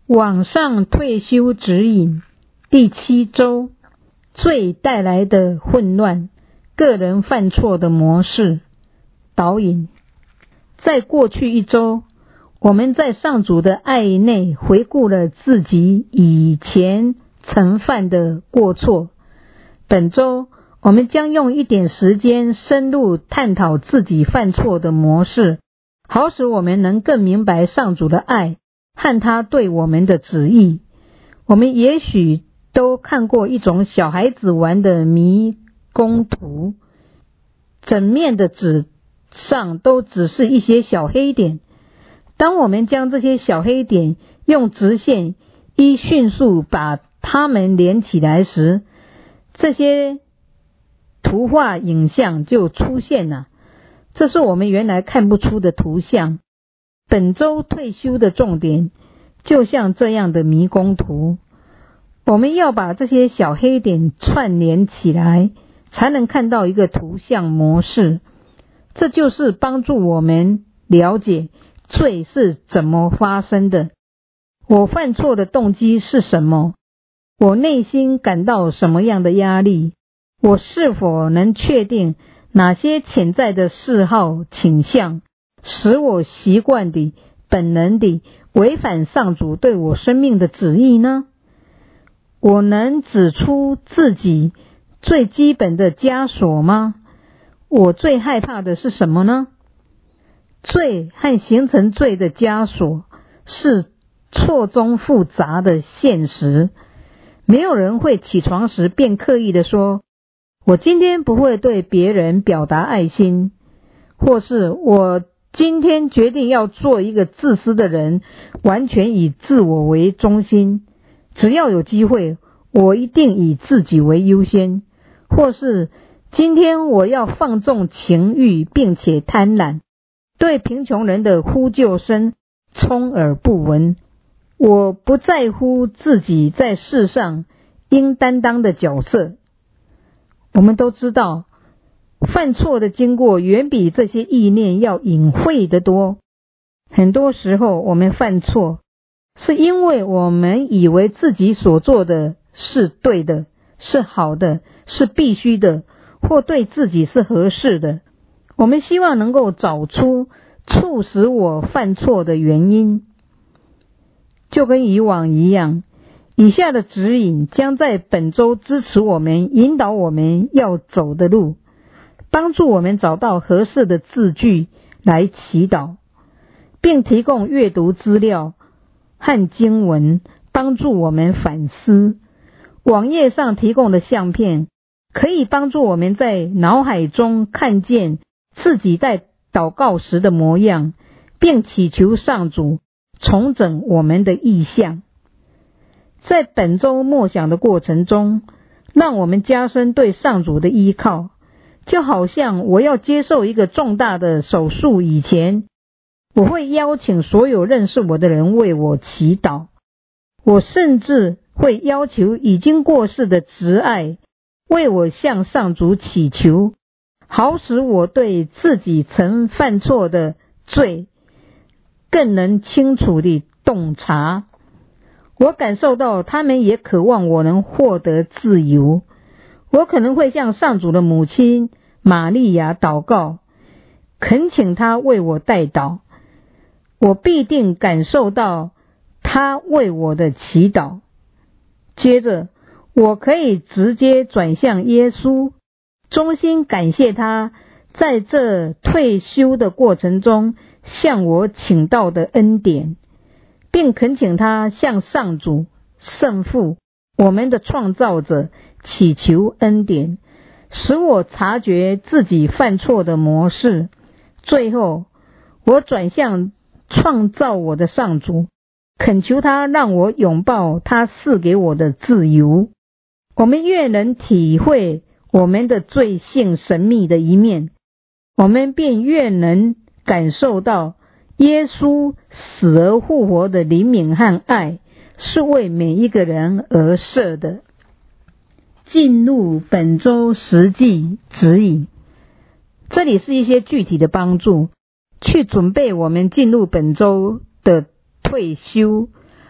网上退休指引第7周，罪带来的混乱，个人犯错的模式。导引：在过去1周，我们在上主的爱内回顾了自己以前曾犯的过错。本周我们将用一点时间深入探讨自己犯错的模式，好使我们能更明白上主的爱和他对我们的旨意。我们也许都看过一种小孩子玩的迷宫图，整面的纸上都只是一些小黑点。当我们将这些小黑点用直线依迅速把它们连起来时，这些图画影像就出现了。这是我们原来看不出的图像。本周退休的重点就像这样的迷宫图，我们要把这些小黑点串联起来，才能看到一个图像模式。这就是帮助我们了解罪是怎么发生的，我犯错的动机是什么，我内心感到什么样的压力，我是否能确定哪些潜在的嗜好倾向使我习惯地本能地违反上主对我生命的旨意呢？我能指出自己最基本的枷锁吗？我最害怕的是什么呢？罪和形成罪的枷锁是错综复杂的现实。没有人会起床时便刻意地说，我今天不会对别人表达爱心，或是我今天决定要做一个自私的人，完全以自我为中心，只要有机会，我一定以自己为优先，或是今天我要放纵情欲并且贪婪，对贫穷人的呼救声充耳不闻。我不在乎自己在世上应担当的角色。我们都知道，犯错的经过远比这些意念要隐晦得多。很多时候我们犯错，是因为我们以为自己所做的是对的，是好的，是必须的，或对自己是合适的。我们希望能够找出促使我犯错的原因。就跟以往一样，以下的指引将在本周支持我们，引导我们要走的路，帮助我们找到合适的字句来祈祷，并提供阅读资料和经文，帮助我们反思。网页上提供的相片可以帮助我们在脑海中看见自己在祷告时的模样，并祈求上主重整我们的意向。在本周默想的过程中，让我们加深对上主的依靠，就好像我要接受一个重大的手术以前，我会邀请所有认识我的人为我祈祷。我甚至会要求已经过世的挚爱为我向上主祈求，好使我对自己曾犯错的罪更能清楚地洞察。我感受到他们也渴望我能获得自由。我可能会向上主的母亲玛利亚祷告，恳请她为我代祷。我必定感受到她为我的祈祷。接着我可以直接转向耶稣，衷心感谢他在这退休的过程中向我倾倒的恩典，并恳请他向上主、圣父、我们的创造者祈求恩典，使我察觉自己犯错的模式。最后我转向创造我的上主，恳求他让我拥抱他赐给我的自由。我们越能体会我们的罪性神秘的一面，我们便越能感受到耶稣死而复活的怜悯和爱是为每一个人而设的。进入本周实际指引，这里是一些具体的帮助，去准备我们进入本周的退休，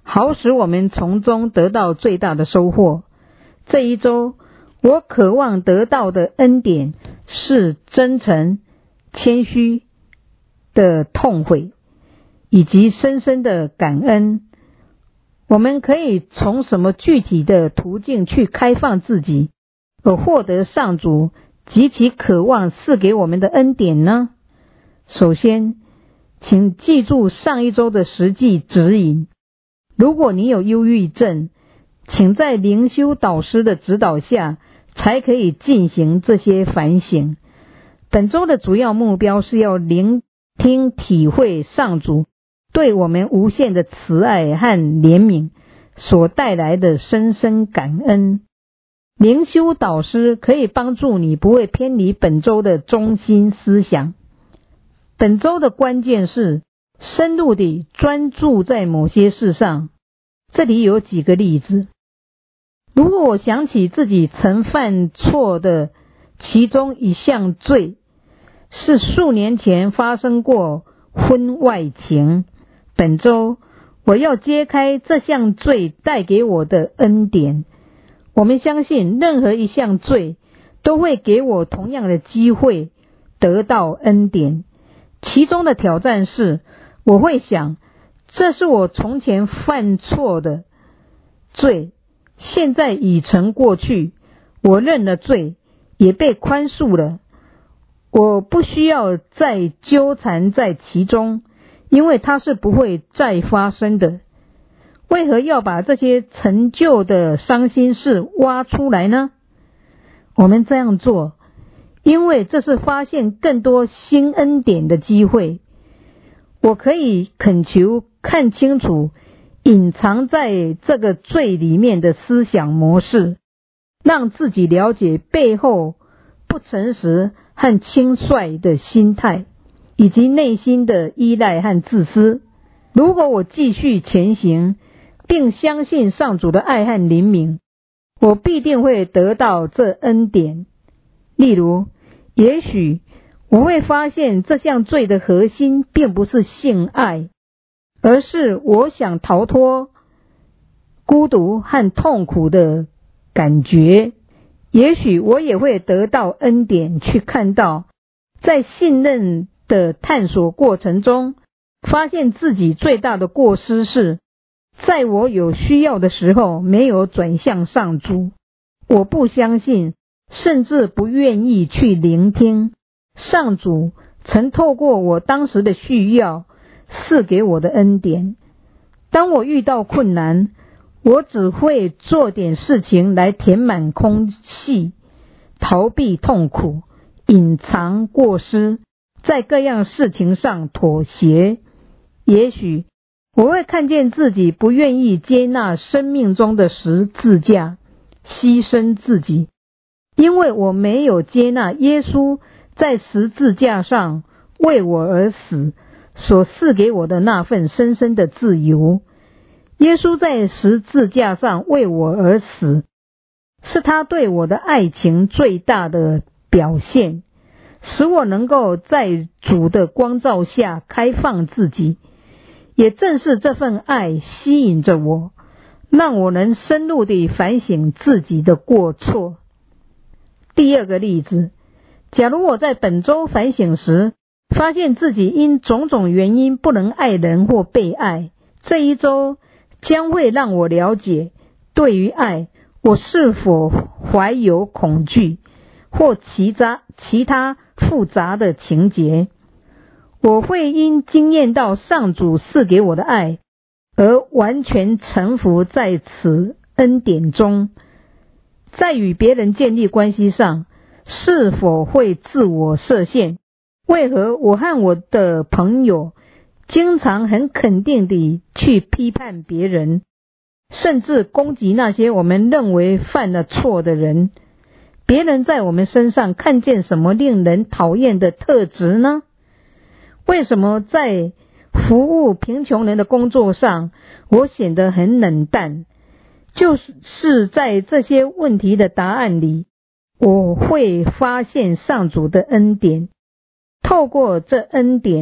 好使我们从中得到最大的收获。这一周我渴望得到的恩典是真诚、谦虚的痛悔，以及深深的感恩。我们可以从什么具体的途径去开放自己，而获得上主极其渴望赐给我们的恩典呢？首先，请记住上一周的实际指引。如果你有忧郁症，请在灵修导师的指导下才可以进行这些反省。本周的主要目标是要聆听体会上主对我们无限的慈爱和怜悯所带来的深深感恩。灵修导师可以帮助你不会偏离本周的中心思想。本周的关键是深入地专注在某些事上。这里有几个例子。如果我想起自己曾犯错的其中一项罪，是数年前发生过婚外情，本周我要揭开这项罪带给我的恩典。我们相信任何一项罪都会给我同样的机会得到恩典。其中的挑战是，我会想，这是我从前犯错的罪，现在已成过去，我认了罪，也被宽恕了。我不需要再纠缠在其中，因为它是不会再发生的。为何要把这些陈旧的伤心事挖出来呢？我们这样做，因为这是发现更多新恩典的机会。我可以恳求看清楚隐藏在这个罪里面的思想模式，让自己了解背后不诚实和轻率的心态，以及内心的依赖和自私。如果我继续前行，并相信上主的爱和怜悯，我必定会得到这恩典。例如，也许我会发现这项罪的核心并不是性爱，而是我想逃脱孤独和痛苦的感觉。也许我也会得到恩典，去看到在信任的探索过程中，发现自己最大的过失是在我有需要的时候没有转向上主。我不相信，甚至不愿意去聆听上主曾透过我当时的需要赐给我的恩典。当我遇到困难，我只会做点事情来填满空隙，逃避痛苦，隐藏过失，在各样事情上妥协。也许我会看见自己不愿意接纳生命中的十字架，牺牲自己，因为我没有接纳耶稣在十字架上为我而死所赐给我的那份深深的自由。耶稣在十字架上为我而死，是他对我的爱情最大的表现，使我能够在主的光照下开放自己。也正是这份爱吸引着我，让我能深入地反省自己的过错。第二个例子，假如我在本周反省时，发现自己因种种原因不能爱人或被爱，这一周将会让我了解，对于爱，我是否怀有恐惧或其他复杂的情节。我会因经验到上主赐给我的爱，而完全臣服在此恩典中。在与别人建立关系上，是否会自我设限？为何我和我的朋友经常很肯定地去批判别人，甚至攻击那些我们认为犯了错的人？别人在我们身上看见什么令人讨厌的特质呢？为什么在服务贫穷人的工作上，我显得很冷淡？就是在这些问题的答案里，我会发现上主的恩典。透过这恩典，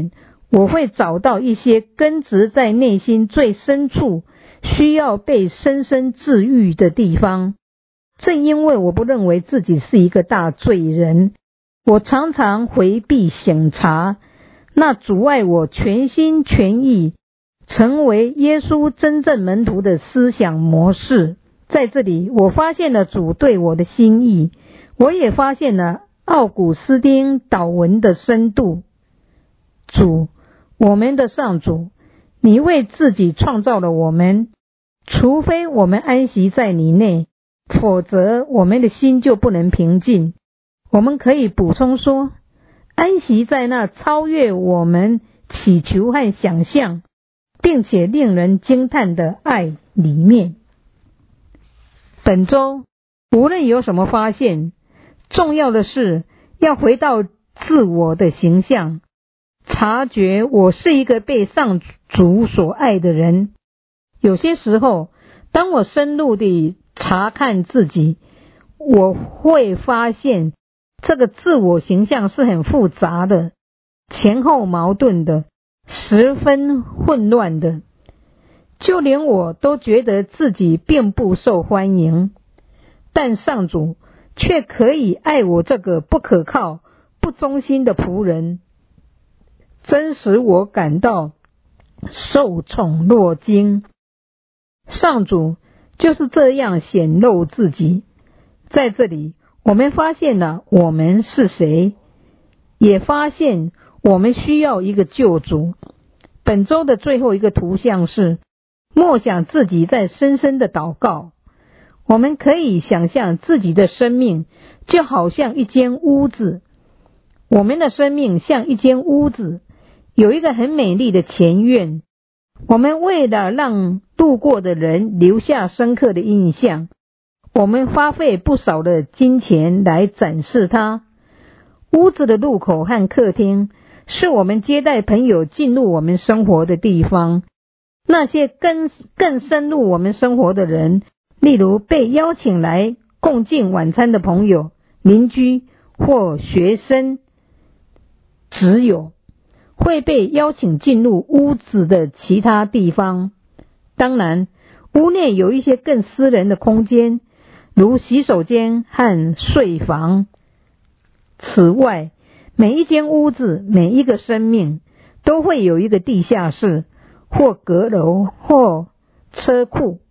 我会找到一些根植在内心最深处需要被深深治愈的地方。正因为我不认为自己是一个大罪人，我常常回避省察那阻碍我全心全意成为耶稣真正门徒的思想模式。在这里，我发现了主对我的心意，我也发现了奥古斯丁祷文的深度。主，我们的上主，你为自己创造了我们，除非我们安息在你内，否则我们的心就不能平静。我们可以补充说，安息在那超越我们祈求和想象，并且令人惊叹的爱里面。本周无论有什么发现，重要的是要回到自我的形象，察觉我是一个被上主所爱的人。有些时候，当我深入地查看自己，我会发现这个自我形象是很复杂的，前后矛盾的，十分混乱的。就连我都觉得自己并不受欢迎，但上主却可以爱我这个不可靠、不忠心的仆人，真使我感到受宠若惊。上主就是这样显露自己。在这里，我们发现了我们是谁，也发现我们需要一个救主。本周的最后一个图像是默想自己在深深的祷告。我们可以想象自己的生命就好像一间屋子，我们的生命像一间屋子，有一个很美丽的前院。我们为了让路过的人留下深刻的印象，我们花费不少的金钱来展示它。屋子的入口和客厅是我们接待朋友进入我们生活的地方。那些更深入我们生活的人，例如被邀请来共进晚餐的朋友、邻居或学生，只有会被邀请进入屋子的其他地方。当然，屋内有一些更私人的空间，如洗手间和睡房。此外，每一间屋子、每一个生命都会有一个地下室或阁楼或车库，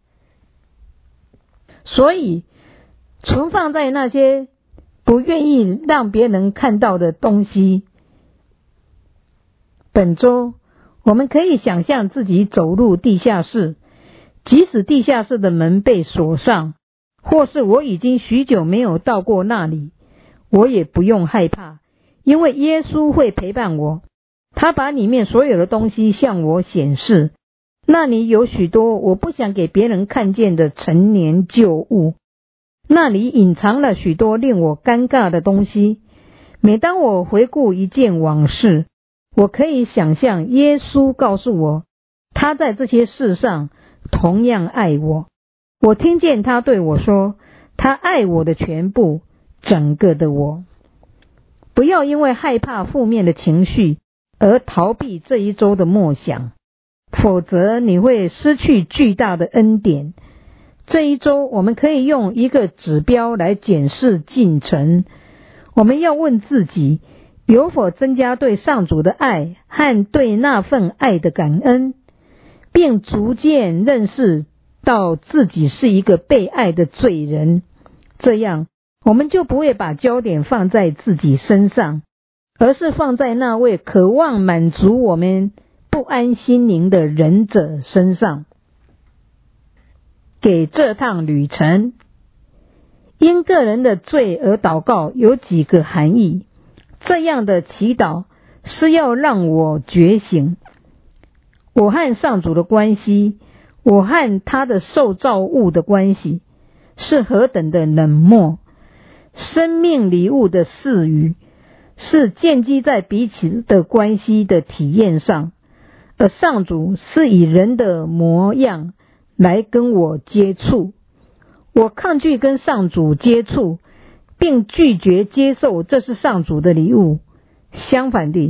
所以存放在那些不愿意让别人看到的东西。本周我们可以想象自己走入地下室，即使地下室的门被锁上，或是我已经许久没有到过那里，我也不用害怕，因为耶稣会陪伴我。他把里面所有的东西向我显示，那里有许多我不想给别人看见的陈年旧物，那里隐藏了许多令我尴尬的东西。每当我回顾一件往事，我可以想象耶稣告诉我，他在这些事上同样爱我。我听见他对我说，他爱我的全部，整个的我。不要因为害怕负面的情绪而逃避这一周的默想，否则你会失去巨大的恩典。这一周我们可以用一个指标来检视进程。我们要问自己，有否增加对上主的爱和对那份爱的感恩，并逐渐认识到自己是一个被爱的罪人。这样我们就不会把焦点放在自己身上，而是放在那位渴望满足我们不安心灵的仁者身上。给这趟旅程，因个人的罪而祷告有几个含义。这样的祈祷是要让我觉醒，我和上主的关系，我和他的受造物的关系是何等的冷漠。生命礼物的赐予是建基在彼此的关系的体验上，而上主是以人的模样来跟我接触。我抗拒跟上主接触，并拒绝接受这是上主的礼物。相反地，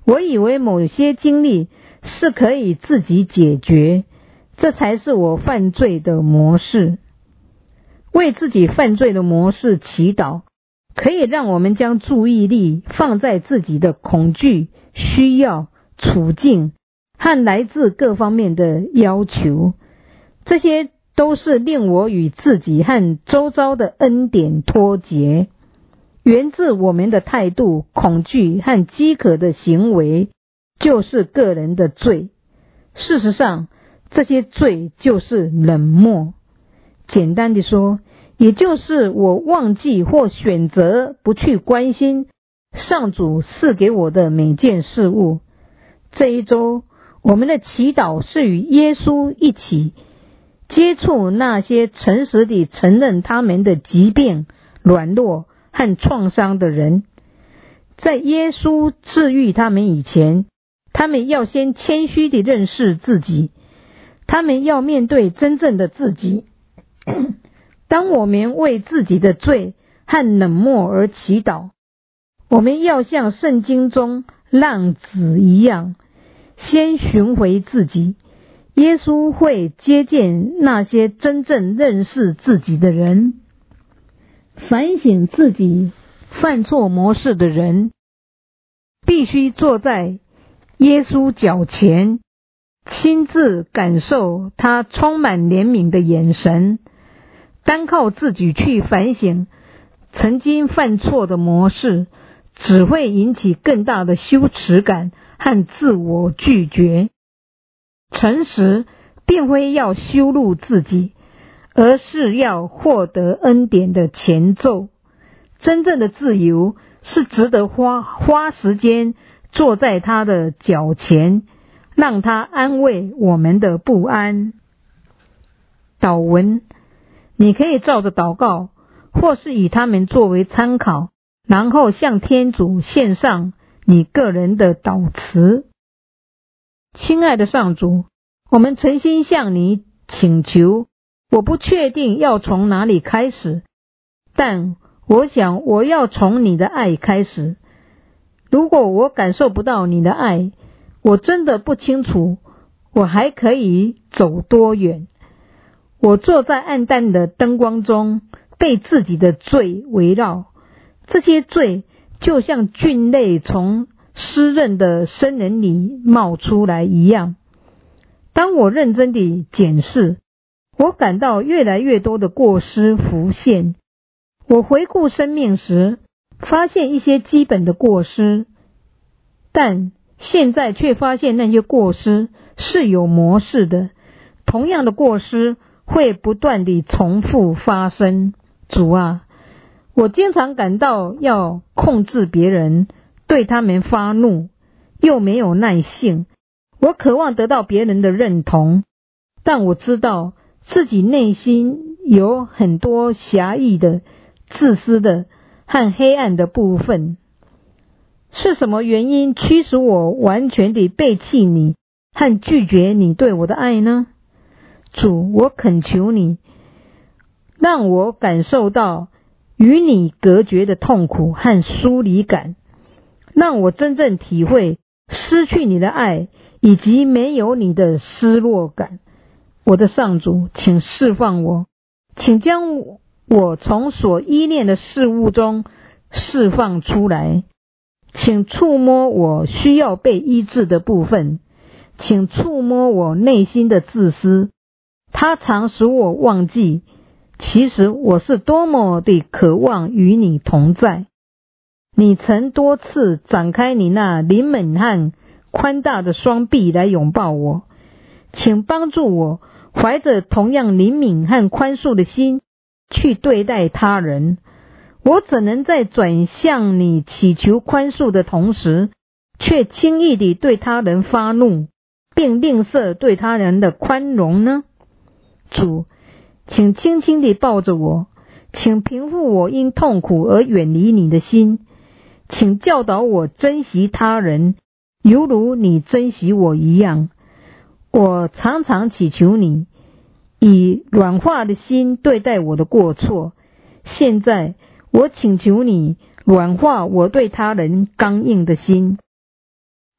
我以为某些经历是可以自己解决，这才是我犯罪的模式。为自己犯罪的模式祈祷，可以让我们将注意力放在自己的恐惧、需要、处境和来自各方面的要求，这些都是令我与自己和周遭的恩典脱节。源自我们的态度、恐惧和饥渴的行为，就是个人的罪。事实上，这些罪就是冷漠。简单的说，也就是我忘记或选择不去关心上主赐给我的每件事物。这一周，我们的祈祷是与耶稣一起接触那些诚实地承认他们的疾病、软弱和创伤的人。在耶稣治愈他们以前，他们要先谦虚地认识自己，他们要面对真正的自己。当我们为自己的罪和冷漠而祈祷，我们要像圣经中浪子一样，先寻回自己。耶稣会接见那些真正认识自己的人。反省自己犯错模式的人，必须坐在耶稣脚前，亲自感受他充满怜悯的眼神。单靠自己去反省曾经犯错的模式，只会引起更大的羞耻感和自我拒绝。诚实并非要羞辱自己，而是要获得恩典的前奏。真正的自由是值得花时间坐在他的脚前，让他安慰我们的不安。祷文，你可以照着祷告，或是以他们作为参考，然后向天主献上你个人的祷词。亲爱的上主，我们诚心向你请求，我不确定要从哪里开始，但我想我要从你的爱开始。如果我感受不到你的爱，我真的不清楚我还可以走多远。我坐在暗淡的灯光中，被自己的罪围绕，这些罪就像菌类从湿润的生人里冒出来一样。当我认真地检视，我感到越来越多的过失浮现。我回顾生命时，发现一些基本的过失，但现在却发现那些过失是有模式的，同样的过失会不断地重复发生。主啊，我经常感到要控制别人，对他们发怒，又没有耐性。我渴望得到别人的认同，但我知道自己内心有很多狭义的、自私的和黑暗的部分。是什么原因驱使我完全地背弃你和拒绝你对我的爱呢？主，我恳求你，让我感受到与你隔绝的痛苦和疏离感，让我真正体会失去你的爱以及没有你的失落感。我的上主，请释放我，请将我从所依恋的事物中释放出来，请触摸我需要被医治的部分，请触摸我内心的自私，它常使我忘记其实我是多么的渴望与你同在。你曾多次展开你那灵敏和宽大的双臂来拥抱我，请帮助我怀着同样灵敏和宽恕的心去对待他人。我怎能在转向你祈求宽恕的同时，却轻易地对他人发怒，并吝啬对他人的宽容呢？主，请轻轻地抱着我，请平复我因痛苦而远离你的心，请教导我珍惜他人，犹如你珍惜我一样。我常常祈求你以软化的心对待我的过错，现在我请求你软化我对他人刚硬的心。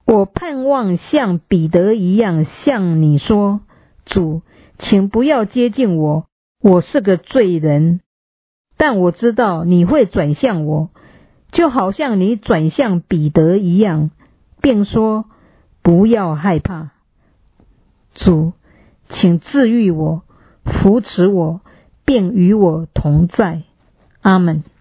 我盼望像彼得一样向你说，主，请不要接近我，我是个罪人。但我知道你会转向我，就好像你转向彼得一样，并说，不要害怕。主，请治愈我，扶持我，并与我同在。阿们。